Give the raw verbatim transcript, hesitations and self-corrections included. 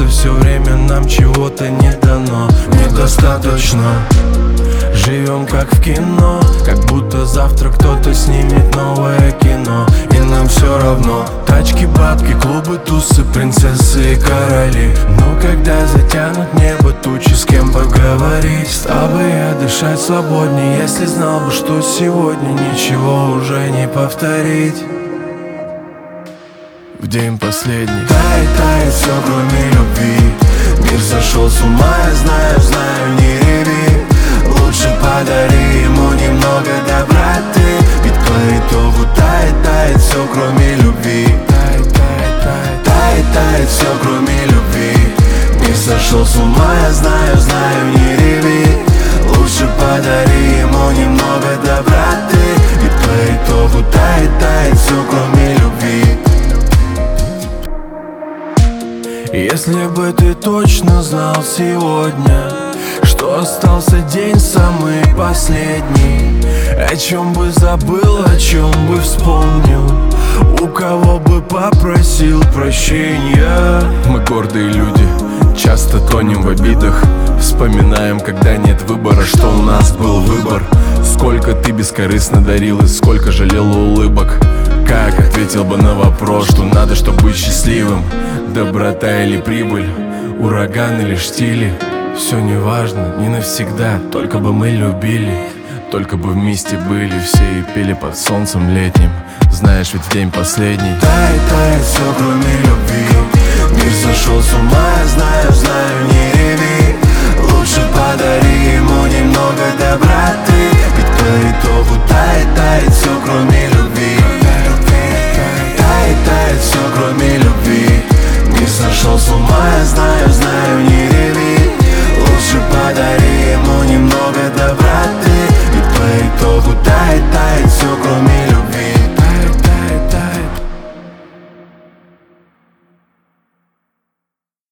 кажется, все время нам чего-то не дано, недостаточно. Живем как в кино, как будто завтра кто-то снимет новое кино. И нам все равно. Тачки, бабки, клубы, тусы, принцессы и короли. Но когда затянут небо тучи, с кем поговорить? Стал бы я дышать свободнее, если знал бы, что сегодня ничего уже не повторить. В день последний тает, тает все, кроме любви. Мир сошел с ума, я знаю, знаю, не реви. Лучше подари ему немного доброты, ведь по итогу тает, тает все, кроме любви. Тает, тает, тает, тает, тает все, кроме любви. Мир сошел с ума, я знаю, знаю, не реви. Лучше подари ему немного доброты, ведь по итогу тает, тает все, кроме любви. Если бы ты точно знал сегодня, что остался день самый последний, о чем бы забыл, о чем бы вспомнил, у кого бы попросил прощения. Мы гордые люди, часто тонем в обидах. Вспоминаем, когда нет выбора, что у нас был выбор. Сколько ты бескорыстно дарил и сколько жалел улыбок. Как ответил бы на вопрос, что надо, чтобы быть счастливым? Доброта или прибыль, ураган или штили? Все не важно, не навсегда, только бы мы любили. Только бы вместе были все и пели под солнцем летним. Знаешь, ведь в день последний тает, тает все, кроме любви. Мир сошел с ума, я знаю, знаю, не реви. Лучше подари ему немного доброты, ведь по итогу тает, тает все, кроме любви. Тает, тает все, кроме любви. Мир сошел с ума.